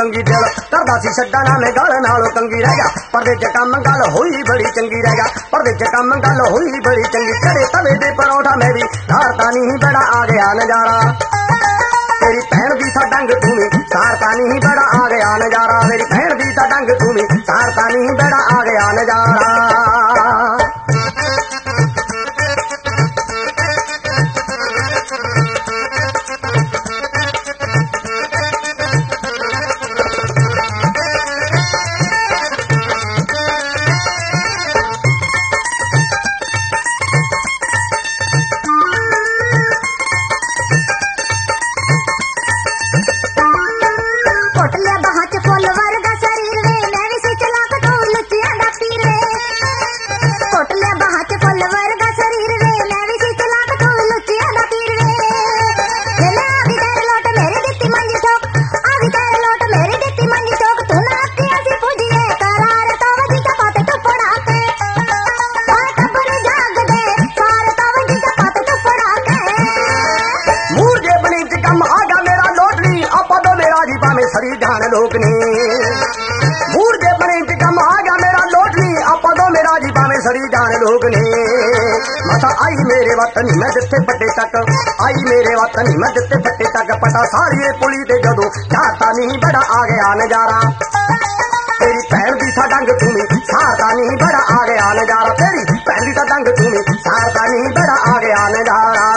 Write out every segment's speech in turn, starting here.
ਕੰਗੀ ਦਿਲ ਕਰਦਾ ਸੀ ਛੱਡਣਾ ਮੈਂ ਗੱਲ ਨਾਲੋਂ ਕੰਗੀ ਰਹਿ ਗਿਆ ਪਰਦੇ ਚ ਕੰਮ ਗੱਲ ਹੋਈ ਬੜੀ ਚੰਗੀ ਰਹਿ ਗਿਆ ਪਰਦੇ ਚ ਕੰਮ ਗੱਲ ਹੋਈ ਬੜੀ ਚੰਗੀ ਕੜੇ ਤਵੇ ਦੇ ਪਰੌਂਠਾ ਮੈਂ ਵੀ ਸਾਰਤਾ ਨਹੀਂ ਬੜਾ ਆ ਗਿਆ ਨਜ਼ਾਰਾ तेरी भैन दी था डंग तूनी सारता नहीं बड़ा आ गया नजारा मेरी भैन दी था डंग तूनी सारता नहीं बड़ा आ गया नजारा सरी जान लोग ने मूर दे बने कम आ गया मेरा लोटनी आपा दो मेरा जी पावे सरी जान लोग ने मसा आई मेरे वतन मैं जिथे पट्टे तक आई मेरे वतन मैं जिथे पट्टे तक पता सारी पुली दे जदों चाहता नहीं बड़ा आ गया नजारा तेरी भैन दी था डंग तूनी सारता नहीं बड़ा आ गया नजारा तेरी भैन दी था डंग तूनी सारता नहीं बड़ा आ गया नजारा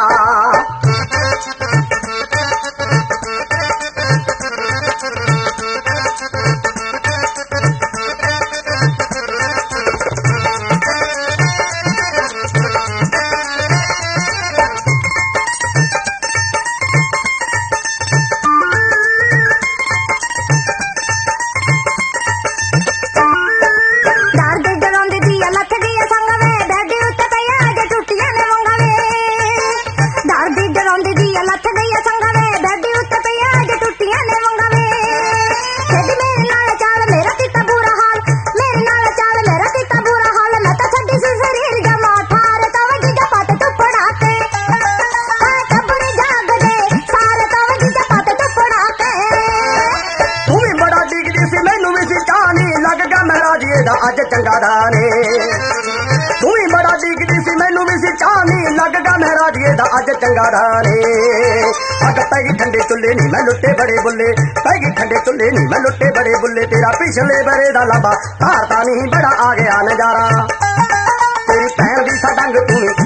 अज चंगा दाने तू ही बड़ा दिखदी सी मैनू भी सी चाहनी लग गा महराजिए दा अज चंगा दाने अग पैगी ठंडे चुल्ले नी मैं लुट्टे बड़े बुल्ले पैगी ठंडे चुल्ले नी मैं लुट्टे बड़े बुल्ले तेरा पिछले बरे दा लाबा हारता नहीं बड़ा आ गया नजारा तेरी भैन दी सा डंग तूनी